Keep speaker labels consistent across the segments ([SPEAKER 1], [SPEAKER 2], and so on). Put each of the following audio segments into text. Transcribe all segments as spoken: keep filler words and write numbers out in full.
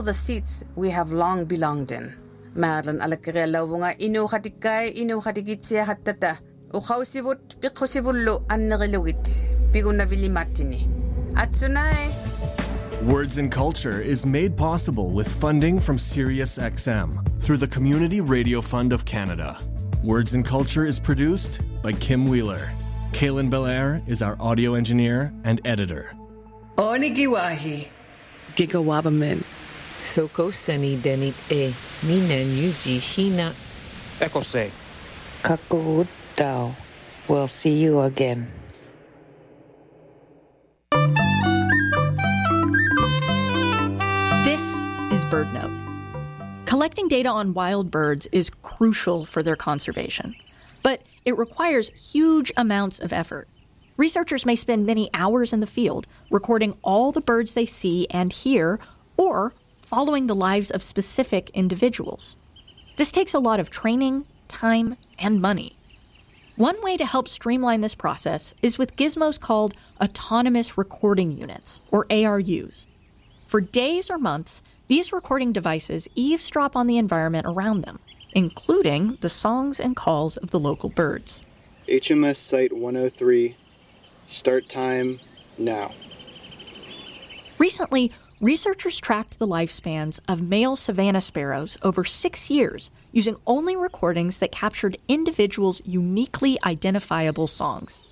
[SPEAKER 1] The seats we have long belonged in. Madlan alakirella wunga inu khatikai inu khatigitsia hattata. Ukhawsivut piqhusivullu annerilugit. Piguna vilimatini. Atsunai.
[SPEAKER 2] Words and Culture is made possible with funding from SiriusXM through the Community Radio Fund of Canada. Words and Culture is produced by Kim Wheeler. Kaylin Belair is our audio engineer and editor.
[SPEAKER 3] Onigiwahi.
[SPEAKER 4] Gigawabamin. Soko seni denit e. Ninen yuji hina.
[SPEAKER 5] Ekose.
[SPEAKER 6] Kakurut Dao. We'll see you again.
[SPEAKER 7] This is BirdNote. Collecting data on wild birds is crucial for their conservation, but it requires huge amounts of effort. Researchers may spend many hours in the field recording all the birds they see and hear, or following the lives of specific individuals. This takes a lot of training, time, and money. One way to help streamline this process is with gizmos called Autonomous Recording Units, or A R Us. For days or months, these recording devices eavesdrop on the environment around them, including the songs and calls of the local birds.
[SPEAKER 8] H M S Site one oh three, start time now.
[SPEAKER 7] Recently, researchers tracked the lifespans of male savanna sparrows over six years using only recordings that captured individuals' uniquely identifiable songs.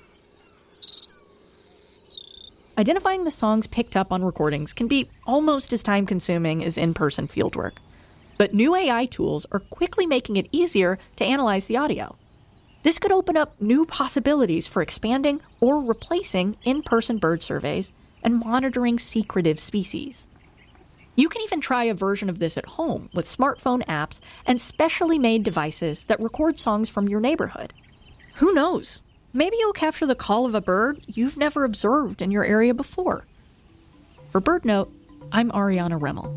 [SPEAKER 7] Identifying the songs picked up on recordings can be almost as time-consuming as in-person fieldwork. But new A I tools are quickly making it easier to analyze the audio. This could open up new possibilities for expanding or replacing in-person bird surveys and monitoring secretive species. You can even try a version of this at home with smartphone apps and specially made devices that record songs from your neighborhood. Who knows? Maybe you'll capture the call of a bird you've never observed in your area before. For BirdNote, I'm Ariana Remmel.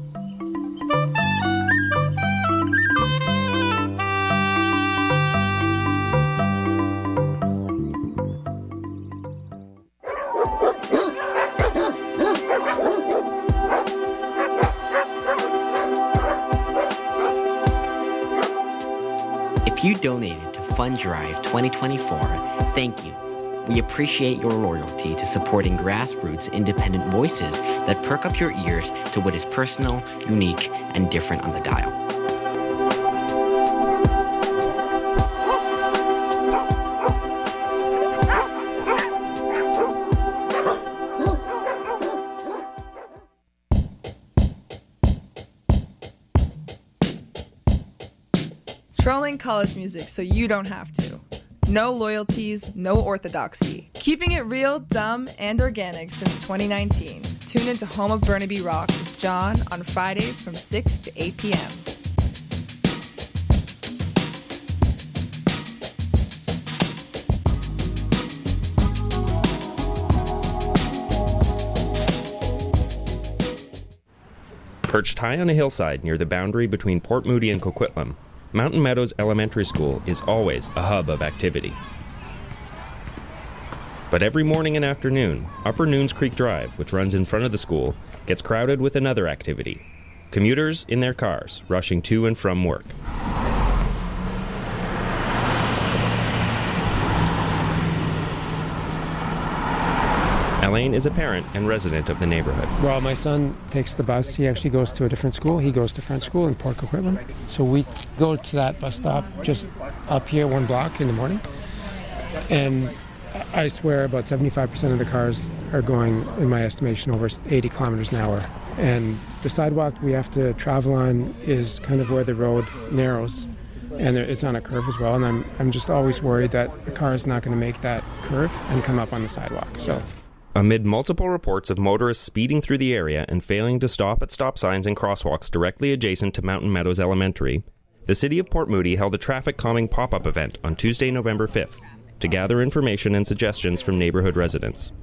[SPEAKER 9] If you donated to Fund Drive twenty twenty-four, thank you. We appreciate your loyalty to supporting grassroots independent voices that perk up your ears to what is personal, unique, and different on the dial.
[SPEAKER 10] Trolling college music so you don't have to. No loyalties, no orthodoxy. Keeping it real, dumb, and organic since twenty nineteen. Tune into Home of Burnaby Rock with John on Fridays from six to eight p.m.
[SPEAKER 11] Perched high on a hillside near the boundary between Port Moody and Coquitlam, Mountain Meadows Elementary School is always a hub of activity. But every morning and afternoon, Upper Noons Creek Drive, which runs in front of the school, gets crowded with another activity. Commuters in their cars, rushing to and from work. Elaine is a parent and resident of the neighborhood.
[SPEAKER 12] Well, my son takes the bus. He actually goes to a different school. He goes to French school in Port Coquitlam. So we go to that bus stop just up here one block in the morning. And I swear about seventy-five percent of the cars are going, in my estimation, over eighty kilometers an hour. And the sidewalk we have to travel on is kind of where the road narrows. And it's on a curve as well. And I'm, I'm just always worried that a car is not going to make that curve and come up on the sidewalk. So.
[SPEAKER 11] Amid multiple reports of motorists speeding through the area and failing to stop at stop signs and crosswalks directly adjacent to Mountain Meadows Elementary, the City of Port Moody held a traffic calming pop-up event on Tuesday, November fifth, to gather information and suggestions from neighborhood residents.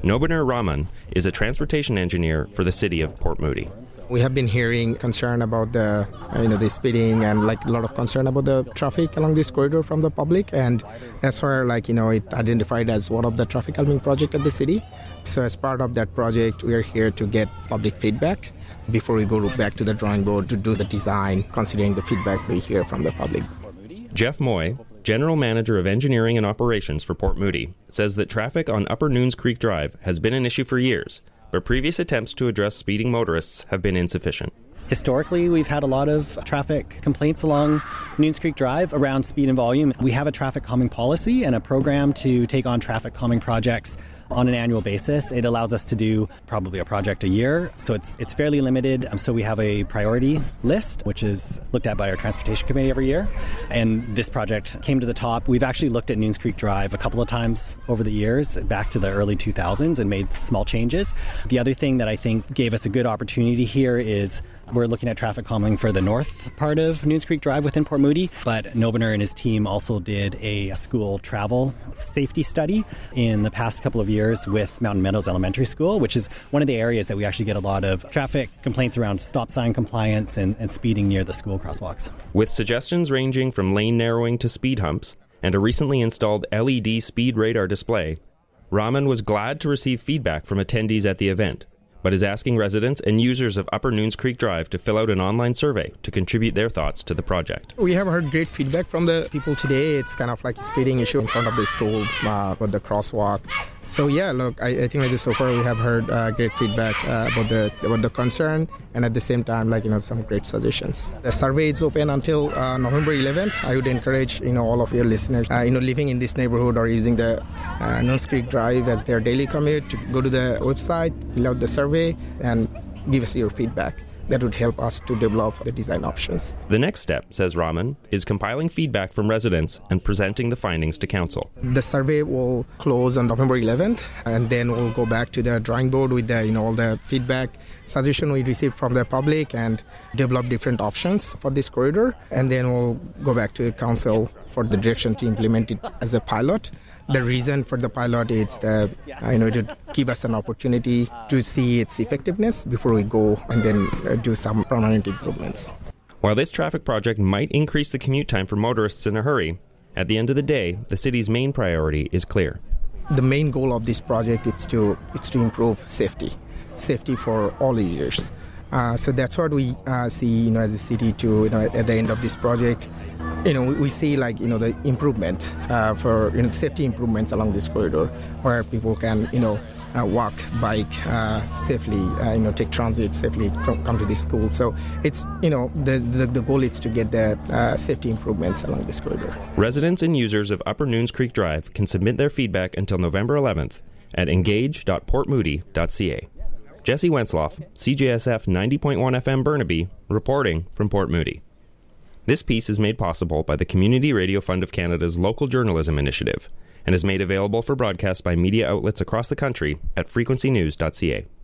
[SPEAKER 11] Nobiner Raman is a transportation engineer for the city of Port Moody.
[SPEAKER 5] We have been hearing concern about the, you know, the speeding and like a lot of concern about the traffic along this corridor from the public, and that's where, like, you know, it identified as one of the traffic calming project at the city. So as part of that project, we are here to get public feedback before we go back to the drawing board to do the design, considering the feedback we hear from the public.
[SPEAKER 11] Jeff Moy, General Manager of Engineering and Operations for Port Moody, says that traffic on Upper Nunes Creek Drive has been an issue for years, but previous attempts to address speeding motorists have been insufficient.
[SPEAKER 13] Historically, we've had a lot of traffic complaints along Nunes Creek Drive around speed and volume. We have a traffic calming policy and a program to take on traffic calming projects on an annual basis. It allows us to do probably a project a year, so it's it's fairly limited. Um, so we have a priority list, which is looked at by our transportation committee every year, and this project came to the top. We've actually looked at Nunes Creek Drive a couple of times over the years, back to the early two thousands, and made small changes. The other thing that I think gave us a good opportunity here is we're looking at traffic calming for the north part of Nunes Creek Drive within Port Moody, but Nobiner and his team also did a school travel safety study in the past couple of years with Mountain Meadows Elementary School, which is one of the areas that we actually get a lot of traffic complaints around stop sign compliance and, and speeding near the school crosswalks.
[SPEAKER 11] With suggestions ranging from lane narrowing to speed humps and a recently installed L E D speed radar display, Raman was glad to receive feedback from attendees at the event, but is asking residents and users of Upper Nunes Creek Drive to fill out an online survey to contribute their thoughts to the project.
[SPEAKER 5] We have heard great feedback from the people today. It's kind of like a speeding issue in front of the school uh, with the crosswalk. So yeah, look, I, I think like this so far we have heard uh, great feedback uh, about the about the concern, and at the same time, like, you know, some great suggestions. The survey is open until uh, November eleventh. I would encourage, you know, all of your listeners, uh, you know, living in this neighborhood or using the uh, Nunes Creek Drive as their daily commute, to go to the website, fill out the survey, and give us your feedback. That would help us to develop the design options.
[SPEAKER 11] The next step, says Raman, is compiling feedback from residents and presenting the findings to council.
[SPEAKER 5] The survey will close on November eleventh, and then we'll go back to the drawing board with the, you know, all the feedback, suggestion we received from the public, and develop different options for this corridor. And then we'll go back to the council for the direction to implement it as a pilot. The reason for the pilot is the, uh, you know, to give us an opportunity to see its effectiveness before we go and then uh, do some permanent improvements.
[SPEAKER 11] While this traffic project might increase the commute time for motorists in a hurry, at the end of the day, the city's main priority is clear.
[SPEAKER 5] The main goal of this project is to it's to improve safety, safety for all users. Uh, so that's what we uh, see, you know, as a city. To, you know, at the end of this project, you know, we, we see, like, you know, the improvement uh, for, you know, safety improvements along this corridor, where people can, you know, uh, walk, bike uh, safely, uh, you know, take transit safely, come to this school. So it's, you know, the the, the goal is to get the uh, safety improvements along this corridor.
[SPEAKER 11] Residents and users of Upper Nunes Creek Drive can submit their feedback until November eleventh at engage dot port moody dot c a. Jesse Wensloff, C J S F ninety point one F M Burnaby, reporting from Port Moody. This piece is made possible by the Community Radio Fund of Canada's Local Journalism Initiative and is made available for broadcast by media outlets across the country at frequency news dot c a.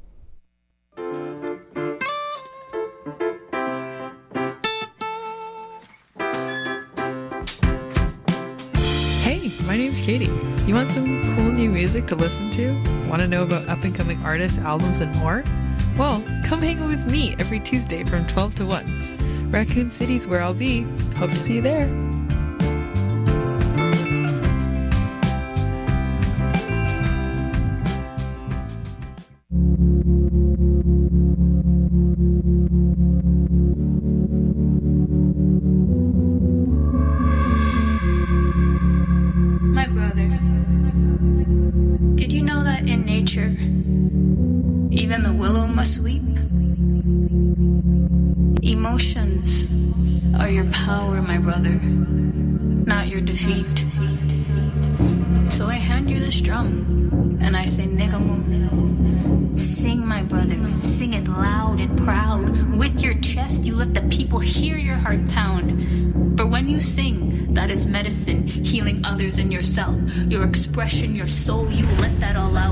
[SPEAKER 14] Hey, my name's Katie. You want some cool new music to listen to? Want to know about up-and-coming artists, albums, and more? Well, come hang out with me every Tuesday from twelve to one. Raccoon City's where I'll be. Hope to see you there.
[SPEAKER 15] My brother, did you know that in nature, even the willow must weep? Emotions are your power, my brother, not your defeat. So I hand you this drum, and I say, Nigamu. Sing, my brother, sing it loud and proud. With your chest, you let the people hear your heart pound. For when you sing, that is medicine, healing others and yourself. Your expression, your soul, you let that all out.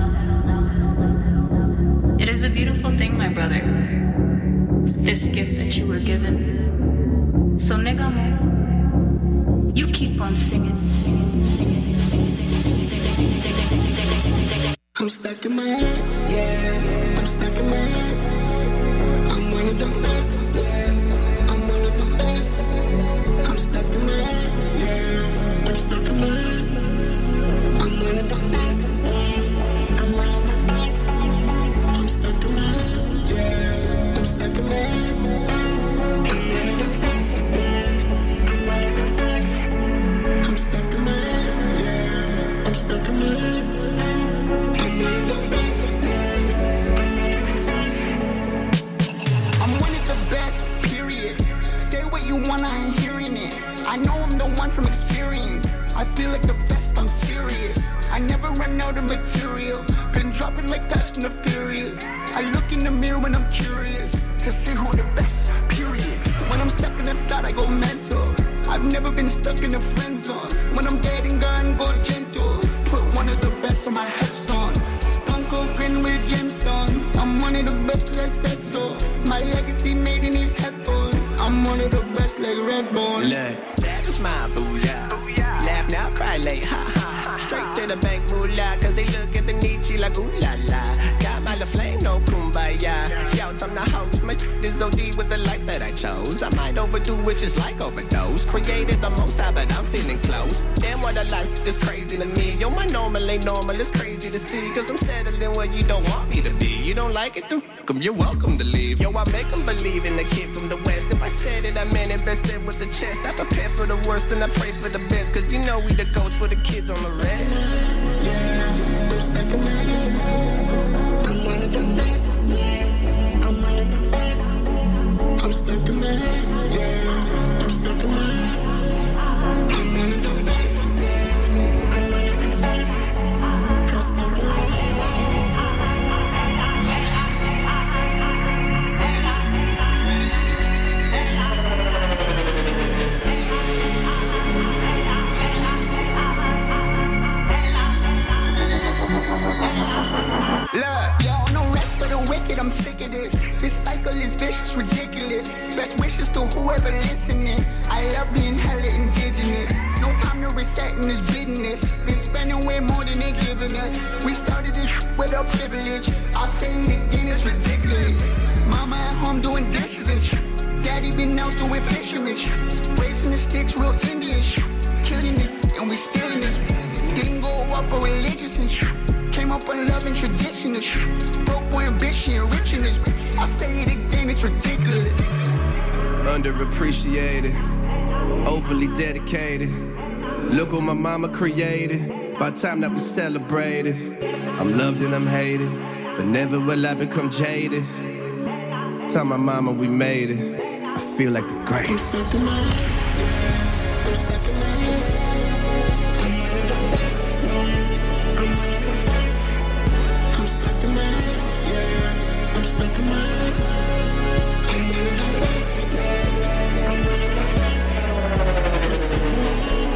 [SPEAKER 15] It is a beautiful thing, my brother, this gift that you were given. So, Nigamu, you keep on singing, singing, singing, singing, singing, singing, singing, singing, singing.
[SPEAKER 16] I'm stuck in my head, yeah. I'm stuck in my head. I'm one of the best, yeah. I'm one of the best. I'm stuck in my head, yeah. I'm stuck in my head. I'm one of the best, yeah. I'm one of the best. I'm stuck in my head, yeah. I'm stuck in my head. I'm one of the best, yeah. I'm one of the best. I'm stuck in my head, yeah. I'm stuck in my head. I'm one of the best, yeah. I'm one of the best. I'm one of the best, period. Say what you want, I ain't hearing it. I know I'm the one from experience. I feel like the best, I'm serious. I never run out of material. Been dropping like Fast and the Furious. I look in the mirror when I'm curious to see who the best, period. When I'm stuck in a thought, I go mental. I've never been stuck in a friend zone. When I'm getting gone, go gentle. Put one of the best on my headstone. Stone Cold grin with gemstones. I'm one of the best cause I said so. My legacy made in these headphones. I'm one of the best like Redbone.
[SPEAKER 17] Look, savage my booyah. Laugh now, cry late, ha ha. Straight to the bank, moolah. Cause they look at the Nietzsche like ooh la la. Got my la flame, no kumbaya. Yo, I'm the host. My is O D with the life that I chose. I might overdo it just like overdose. Creators are most high, but I'm feeling close. Damn, what a life is crazy to me. Yo, my normal ain't normal, it's crazy to see. Cause I'm settling where you don't want me to be. You don't like it, then f*** 'em, you're welcome to leave. Yo, I make 'em believe in the kid from the west. If I said it, I meant it, best said with the chest. I prepare for the worst and I pray for the best. Cause you know we the coach for the kids on the rest.
[SPEAKER 16] Yeah, I'm stuck in my head. I'm one of the best, yeah. I'm one of the best. I'm stuck in my head, yeah. I'm stuck in my head. I'm one of the best, yeah. I'm one of the best. I'm stuck in my head. Look, yo, no rest for the wicked, I'm sick of this. This cycle is vicious, ridiculous. Best wishes to whoever listening. I love being hella indigenous. No time to reset in this business. Been spending way more than they giving us. We started this with our privilege. I'll say it again, it's ridiculous. Mama at home doing dishes and shit. Daddy been out doing fisherman shit. Raising the sticks, real Indian shit. Killing this and we still in this. Didn't go up or religious and shit. Came up on love and tradition and shit. Broke boy ambition, rich in this. I say it again, it's ridiculous.
[SPEAKER 17] Underappreciated, overly dedicated. Look what my mama created. By the time that we celebrated, I'm loved and I'm hated, but never will I become jaded. Tell my mama we made it. I feel like the greatest.
[SPEAKER 16] I'm stuck in my head, yeah. I'm stuck in my head. I'm one of the best, yeah. I'm one of the best. I'm stuck in my head, yeah. I'm stuck in my head. I'm one of the best, yeah. I'm one of the best. I'm stuck in my head.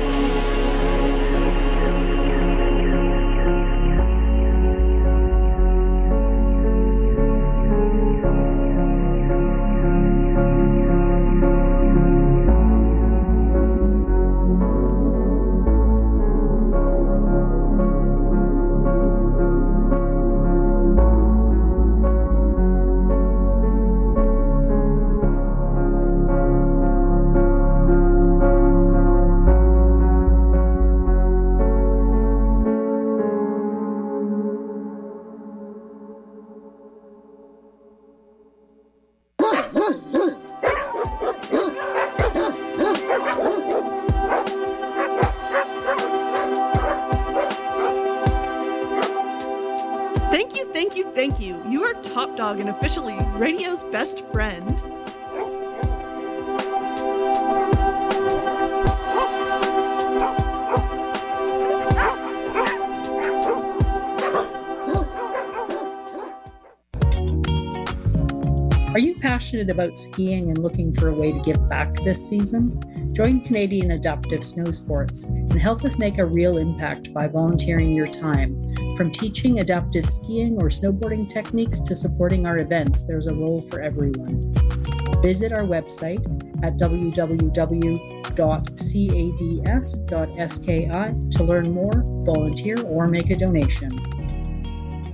[SPEAKER 18] And officially radio's best friend.
[SPEAKER 19] Are you passionate about skiing and looking for a way to give back this season? Join Canadian Adaptive Snow Sports and help us make a real impact by volunteering your time. From teaching adaptive skiing or snowboarding techniques to supporting our events, there's a role for everyone. Visit our website at w w w dot cads dot s k i to learn more, volunteer, or make a donation.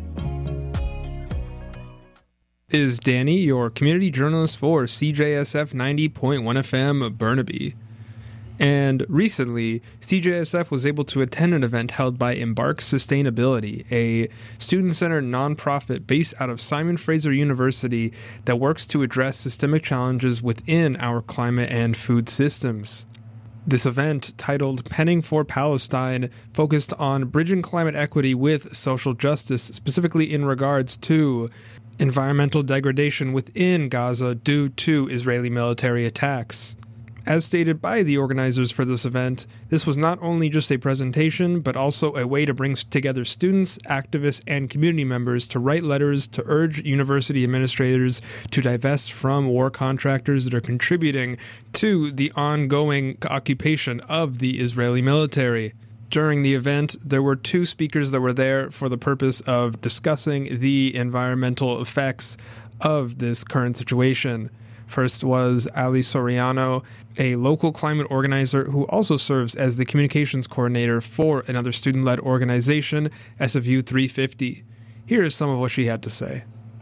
[SPEAKER 20] is Danny, your community journalist for C J S F ninety point one F M Burnaby. And recently, C J S F was able to attend an event held by Embark Sustainability, a student-centered nonprofit based out of Simon Fraser University that works to address systemic challenges within our climate and food systems. This event, titled Penning for Palestine, focused on bridging climate equity with social justice, specifically in regards to environmental degradation within Gaza due to Israeli military attacks. As stated by the organizers for this event, this was not only just a presentation, but also a way to bring together students, activists, and community members to write letters to urge university administrators to divest from war contractors that are contributing to the ongoing occupation of the Israeli military. During the event, there were two speakers that were there for the purpose of discussing the environmental effects of this current situation. First was Ali Soriano, a local climate organizer who also serves as the communications coordinator for another student-led organization, S F U three fifty. Here is some of what she had to say.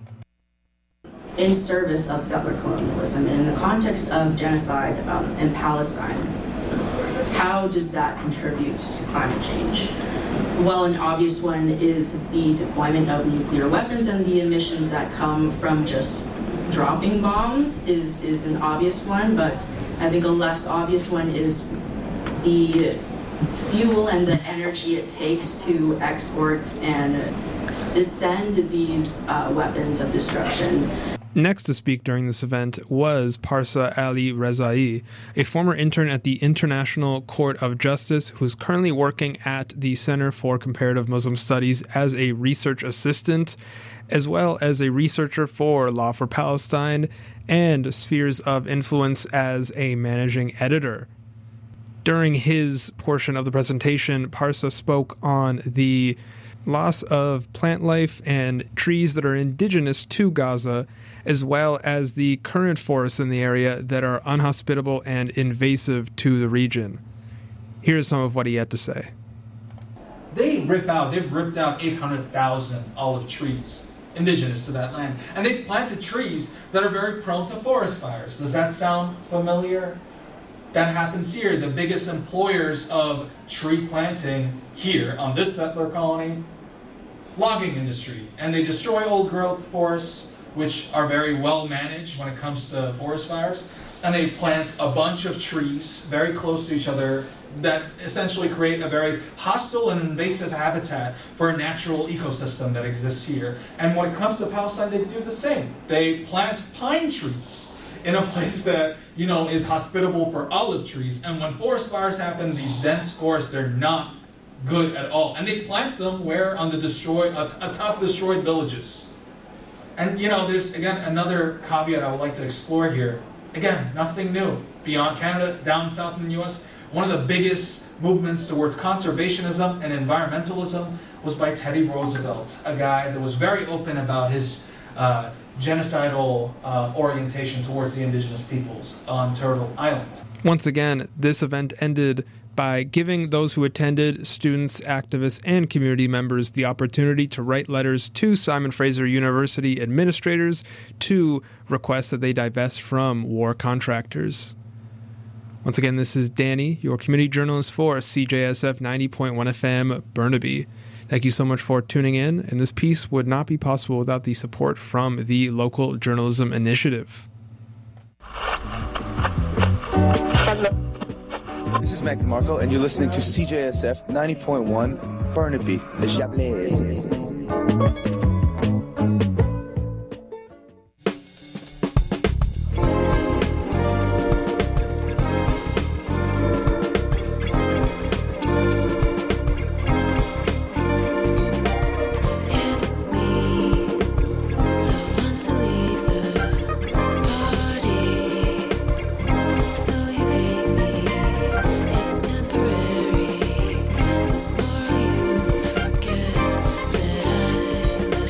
[SPEAKER 21] In service of settler colonialism and in the context of genocide um, in Palestine, how does that contribute to climate change? Well, an obvious one is the deployment of nuclear weapons and the emissions that come from just dropping bombs is, is an obvious one, but I think a less obvious one is the fuel and the energy it takes to export and send these uh, weapons of destruction.
[SPEAKER 20] Next to speak during this event was Parsa Ali Rezai, a former intern at the International Court of Justice who is currently working at the Center for Comparative Muslim Studies as a research assistant, as well as a researcher for Law for Palestine and Spheres of Influence as a managing editor. During his portion of the presentation, Parsa spoke on the loss of plant life and trees that are indigenous to Gaza, as well as the current forests in the area that are unhospitable and invasive to the region. Here's some of what he had to say.
[SPEAKER 22] They rip out, they've ripped out eight hundred thousand olive trees indigenous to that land. And they planted trees that are very prone to forest fires. Does that sound familiar? That happens here. The biggest employers of tree planting here on this settler colony, logging industry. And they destroy old growth forests, which are very well managed when it comes to forest fires. And they plant a bunch of trees very close to each other that essentially create a very hostile and invasive habitat for a natural ecosystem that exists here. And when it comes to Palestine, they do the same. They plant pine trees in a place that, you know, is hospitable for olive trees. And when forest fires happen, these dense forests, they're not good at all. And they plant them where? On the destroyed, atop destroyed villages. And, you know, there's, again, another caveat I would like to explore here. Again, nothing new. Beyond Canada, down south in the U S, one of the biggest movements towards conservationism and environmentalism was by Teddy Roosevelt, a guy that was very open about his uh, genocidal uh, orientation towards the indigenous peoples on Turtle Island.
[SPEAKER 20] Once again, this event ended by giving those who attended, students, activists, and community members the opportunity to write letters to Simon Fraser University administrators to request that they divest from war contractors. Once again, this is Danny, your community journalist for C J S F ninety point one F M Burnaby. Thank you so much for tuning in, and this piece would not be possible without the support from the Local Journalism Initiative.
[SPEAKER 23] This is Mac DeMarco, and you're listening to C J S F ninety point one Burnaby, the Chablis.
[SPEAKER 16] That I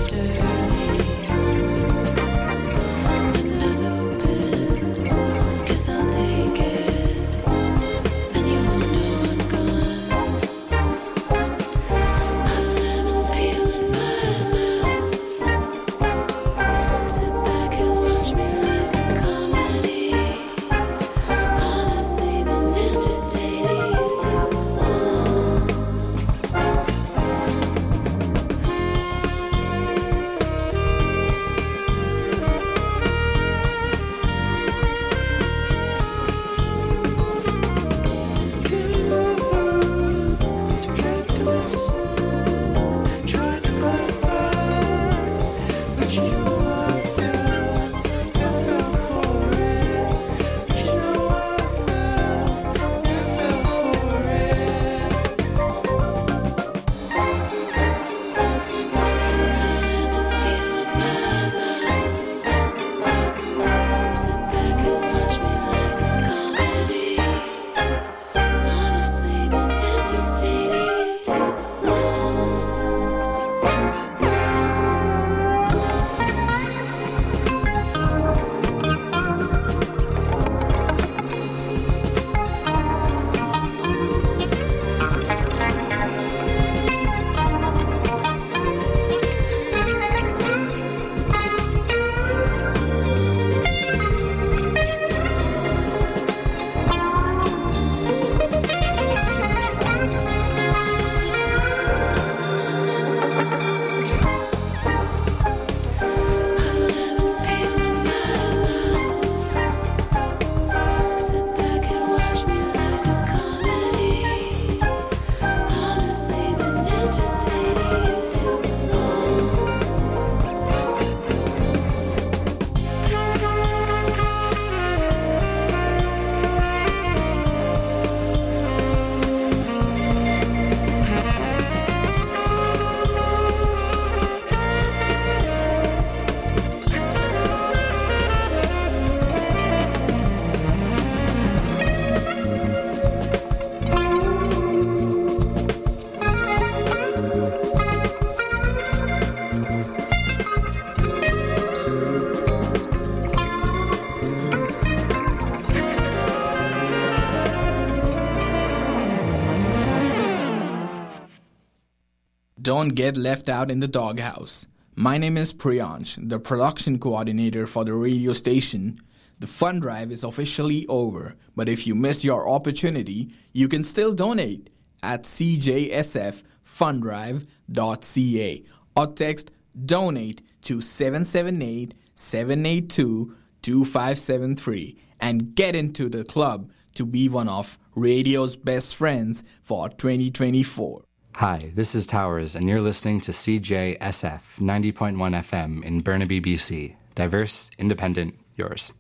[SPEAKER 1] Don't get left out in the doghouse. My name is Priyansh, the production coordinator for the radio station. The fund drive is officially over, but if you missed your opportunity, you can still donate at c j s f fund drive dot c a or text donate to seven seven eight, seven eight two, two five seven three and get into the club to be one of radio's best friends for twenty twenty-four.
[SPEAKER 2] Hi, this is Towers, and you're listening to C J S F ninety point one F M in Burnaby, B C. Diverse, independent, yours.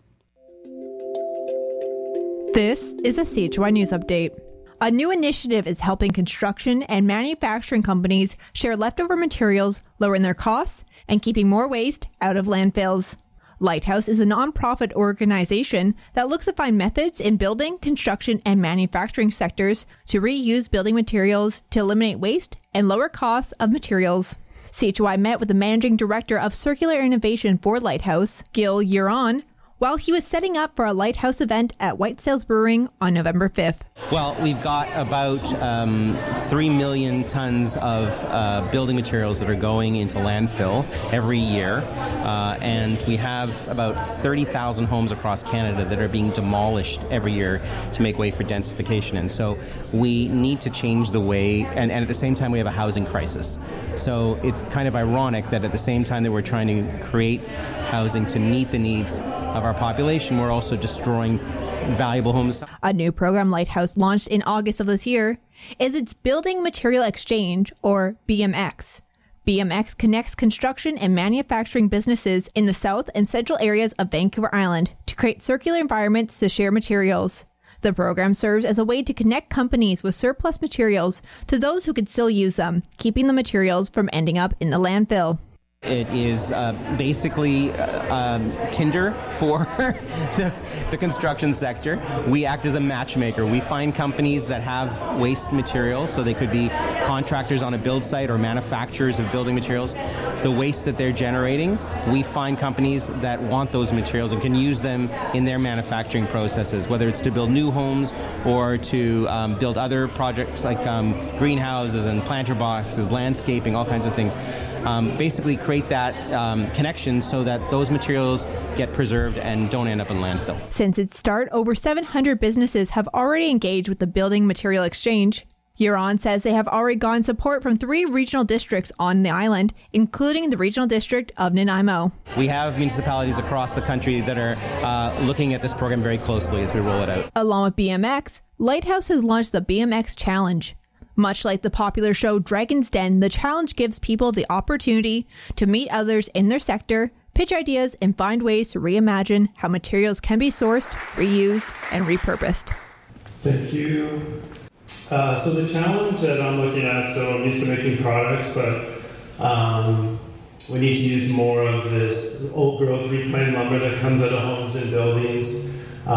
[SPEAKER 3] This is a C H Y News Update. A new initiative is helping construction and manufacturing companies share leftover materials, lowering their costs, and keeping more waste out of landfills. Lighthouse is a nonprofit organization that looks to find methods in building, construction, and manufacturing sectors to reuse building materials to eliminate waste and lower costs of materials. C H Y met with the managing director of circular innovation for Lighthouse, Gil Uron, while he was setting up for a Lighthouse event at White Sails Brewing on November fifth.
[SPEAKER 24] Well, we've got about um, three million tons of uh, building materials that are going into landfill every year, uh, and we have about thirty thousand homes across Canada that are being demolished every year to make way for densification. And so we need to change the way, and, and at the same time we have a housing crisis. So it's kind of ironic that at the same time that we're trying to create housing to meet the needs of our population, we're also destroying valuable homes.
[SPEAKER 3] A new program Lighthouse launched in August of this year is its Building Material Exchange, or B M X. B M X connects construction and manufacturing businesses in the south and central areas of Vancouver Island to create circular environments to share materials. The program serves as a way to connect companies with surplus materials to those who could still use them, keeping the materials from ending up in the landfill.
[SPEAKER 24] It is uh, basically uh, um, Tinder for the, the construction sector. We act as a matchmaker. We find companies that have waste materials, so they could be contractors on a build site or manufacturers of building materials. The waste that they're generating, we find companies that want those materials and can use them in their manufacturing processes, whether it's to build new homes or to um, build other projects like um, greenhouses and planter boxes, landscaping, all kinds of things. Um, basically create that um, connection so that those materials get preserved and don't end up in landfill.
[SPEAKER 3] Since its start, over seven hundred businesses have already engaged with the Building Material Exchange. Huron says they have already gotten support from three regional districts on the island, including the regional district of Nanaimo.
[SPEAKER 24] We have municipalities across the country that are uh, looking at this program very closely as we roll it out.
[SPEAKER 3] Along with B M X, Lighthouse has launched the B M X Challenge. Much like the popular show Dragon's Den, the challenge gives people the opportunity to meet others in their sector, pitch ideas, and find ways to reimagine how materials can be sourced, reused, and repurposed.
[SPEAKER 25] Thank you. Uh, so the challenge that I'm looking at, so I'm used to making products, but um, we need to use more of this old growth reclaimed lumber that comes out of homes and buildings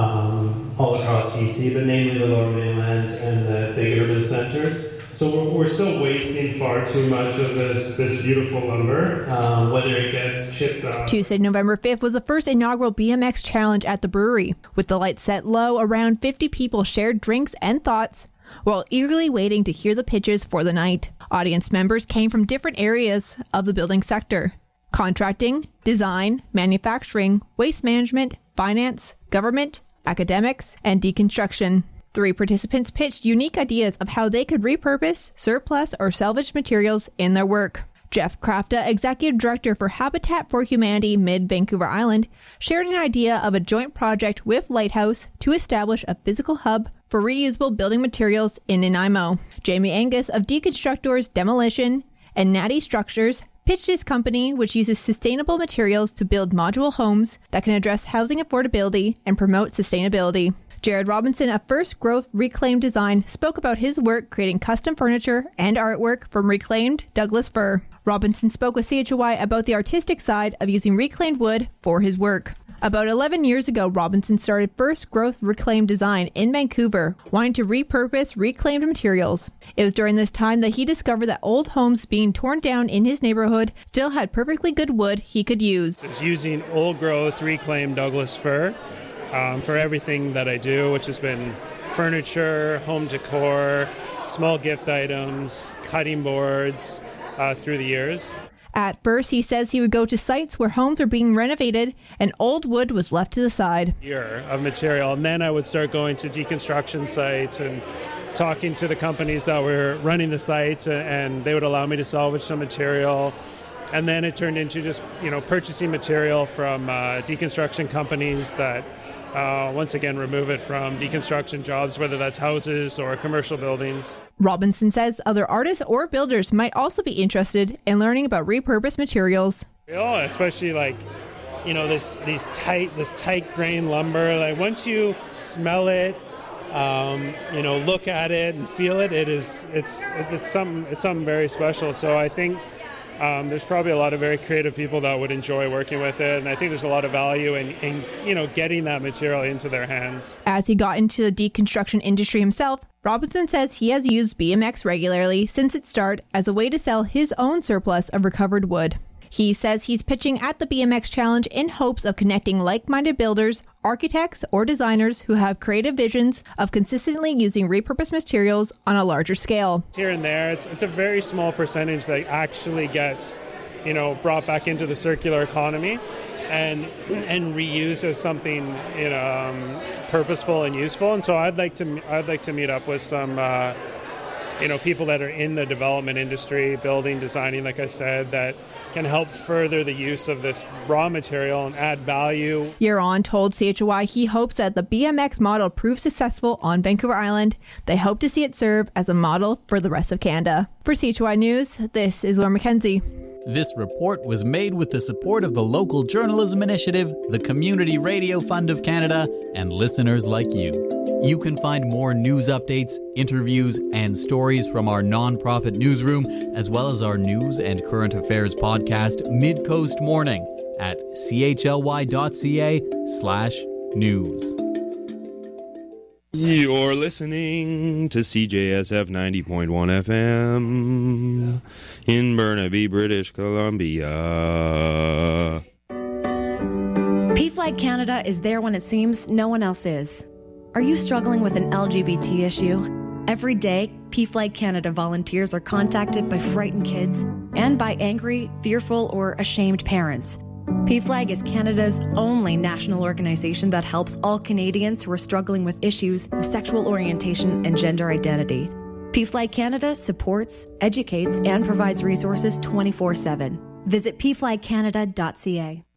[SPEAKER 25] um, all across B C, but namely the Lower Mainland and the big urban centers. So we're, we're still wasting far too much of this, this beautiful lumber, um, whether it gets chipped off.
[SPEAKER 3] Tuesday, November fifth was the first inaugural B M X Challenge at the brewery. With the lights set low, around fifty people shared drinks and thoughts while eagerly waiting to hear the pitches for the night. Audience members came from different areas of the building sector: contracting, design, manufacturing, waste management, finance, government, academics, and deconstruction. Three participants pitched unique ideas of how they could repurpose, surplus, or salvage materials in their work. Jeff Crafta, Executive Director for Habitat for Humanity Mid-Vancouver Island, shared an idea of a joint project with Lighthouse to establish a physical hub for reusable building materials in Nanaimo. Jamie Angus of Deconstructors Demolition and Natty Structures pitched his company, which uses sustainable materials to build modular homes that can address housing affordability and promote sustainability. Jared Robinson of First Growth Reclaimed Design spoke about his work creating custom furniture and artwork from reclaimed Douglas fir. Robinson spoke with C H Y about the artistic side of using reclaimed wood for his work. About eleven years ago, Robinson started First Growth Reclaimed Design in Vancouver, wanting to repurpose reclaimed materials. It was during this time that he discovered that old homes being torn down in his neighborhood still had perfectly good wood he could use.
[SPEAKER 26] It's using old growth reclaimed Douglas fir um, for everything that I do, which has been furniture, home decor, small gift items, cutting boards, uh, through the years.
[SPEAKER 3] At first, he says he would go to sites where homes were being renovated and old wood was left to the side.
[SPEAKER 26] Year of material, and then I would start going to deconstruction sites and talking to the companies that were running the sites, and they would allow me to salvage some material. And then it turned into just, you know, purchasing material from uh, deconstruction companies that, uh, once again, remove it from deconstruction jobs, whether that's houses or commercial buildings.
[SPEAKER 3] Robinson says other artists or builders might also be interested in learning about repurposed materials.
[SPEAKER 26] Oh, especially like, you know, this these tight this tight grain lumber. Like once you smell it, um, you know, look at it and feel it, it is it's it's something it's something very special. So I think um, there's probably a lot of very creative people that would enjoy working with it, and I think there's a lot of value in, in you know getting that material into their hands.
[SPEAKER 3] As he got into the deconstruction industry himself, Robinson says he has used B M X regularly since its start as a way to sell his own surplus of recovered wood. He says he's pitching at the B M X Challenge in hopes of connecting like-minded builders, architects, or designers who have creative visions of consistently using repurposed materials on a larger scale.
[SPEAKER 26] Here and there, it's it's a very small percentage that actually gets, you know, brought back into the circular economy and and reused as something, you know, um, purposeful and useful. And so I'd like to I'd like to meet up with some uh, you know people that are in the development industry, building, designing, like I said, that can help further the use of this raw material and add value.
[SPEAKER 3] Yaron told C H O Y he hopes that the B M X model proves successful on Vancouver Island. They hope to see it serve as a model for the rest of Canada. For C H O Y News, this is Laura McKenzie.
[SPEAKER 4] This report was made with the support of the Local Journalism Initiative, the Community Radio Fund of Canada, and listeners like you. You can find more news updates, interviews, and stories from our nonprofit newsroom, as well as our news and current affairs podcast, Mid-Coast Morning, at chly.ca slash news.
[SPEAKER 11] You're listening to C J S F ninety point one F M in Burnaby, British Columbia.
[SPEAKER 6] P-Flag Canada is there when it seems no one else is. Are you struggling with an L G B T issue? Every day, P-Flag Canada volunteers are contacted by frightened kids and by angry, fearful, or ashamed parents. P-Flag is Canada's only national organization that helps all Canadians who are struggling with issues of sexual orientation and gender identity. P-Flag Canada supports, educates, and provides resources twenty-four seven. Visit p flag canada dot c a.